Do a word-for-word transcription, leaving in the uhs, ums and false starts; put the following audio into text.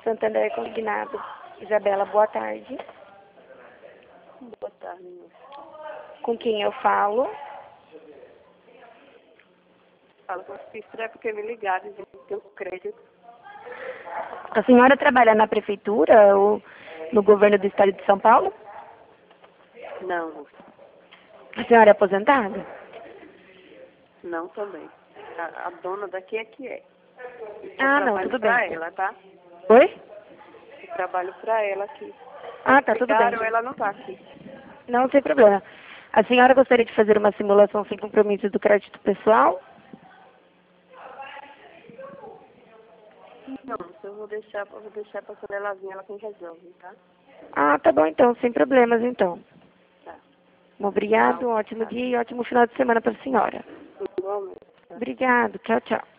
Santander Consignado. Isabela, boa tarde. Boa tarde, moça. Com quem eu falo? Fala com a Cifra, é porque me ligaram e dizendo que tem um crédito. A senhora trabalha na prefeitura ou no governo do estado de São Paulo? Não, moça. A senhora é aposentada? Não também. A, a dona daqui é que é. Eu Ah, não, trabalho tudo pra bem. ela, tá? Oi? Eu trabalho pra ela aqui. Ah, tá, tudo bem. Ligaram, ela não tá aqui. Não, sem problema. A senhora gostaria de fazer uma simulação sem compromisso do crédito pessoal? Não, eu vou deixar, eu vou deixar pra quando ela vir, ela quem resolve, tá? Ah, tá bom então, sem problemas então. Tá. Obrigado, um Tchau. ótimo Tá. dia e ótimo final de semana para a senhora. Igualmente. Tá. Obrigado, tchau, tchau.